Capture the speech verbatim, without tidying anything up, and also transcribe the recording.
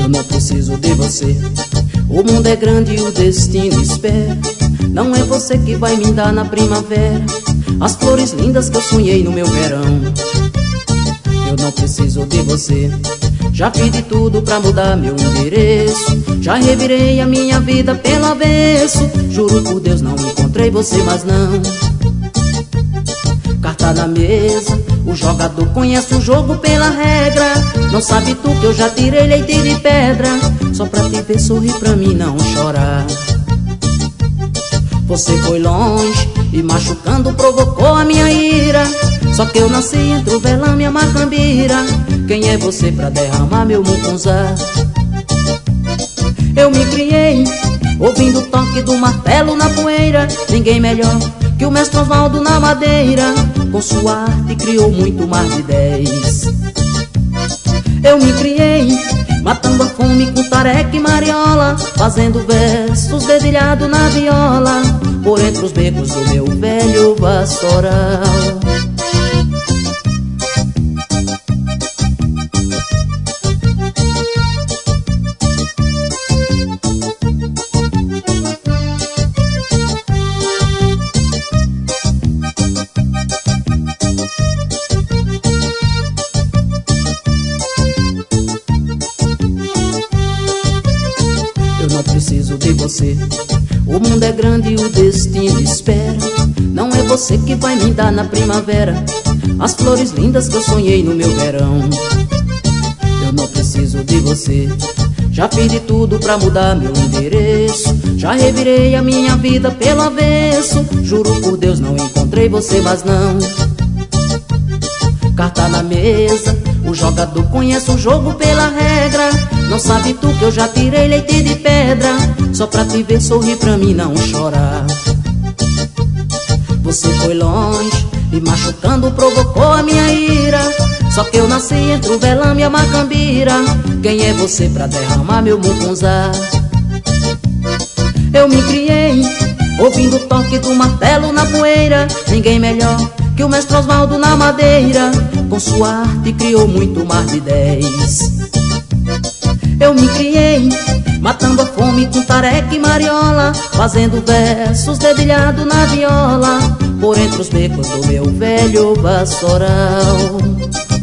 Eu não preciso de você. O mundo é grande e o destino espera. Não é você que vai me dar na primavera as flores lindas que eu sonhei no meu verão. Eu não preciso de você. Já fiz de tudo pra mudar meu endereço. Já revirei a minha vida pelo avesso. Juro por Deus não encontrei você, mas não. Carta na mesa, o jogador conhece o jogo pela regra. Não sabe tu que eu já tirei leite de pedra só pra te ver sorrir, pra mim não chorar. Você foi longe e machucando provocou a minha ira. Só que eu nasci entre o velame e a macambira. Quem é você pra derramar meu mucunzá? Eu me criei ouvindo o toque do martelo na poeira. Ninguém melhor que o mestre Osvaldo na madeira. Com sua arte criou muito mais de dez. Eu me criei matando a fome com tareca e mariola, fazendo versos dedilhado na viola, por entre os becos do meu velho vassoural. Eu não preciso de você. O mundo é grande e o destino espera. Não é você que vai me dar na primavera as flores lindas que eu sonhei no meu verão. Eu não preciso de você. Já fiz de tudo pra mudar meu endereço. Já revirei a minha vida pelo avesso. Juro por Deus não encontrei você, mas não. Carta na mesa, o jogador conhece o jogo pela regra. Não sabe tu que eu já tirei leite de pedra só pra te ver sorrir, pra mim não chorar. Você foi longe e machucando provocou a minha ira. Só que eu nasci entre o velame e a macambira. Quem é você pra derramar meu mucunzá? Eu me criei ouvindo o toque do martelo na poeira. Ninguém melhor que o mestre Osvaldo na madeira. Com sua arte criou muito mais de dez. Eu me criei matando a fome com tareca e mariola, fazendo versos dedilhado na viola, por entre os becos do meu velho vassoural.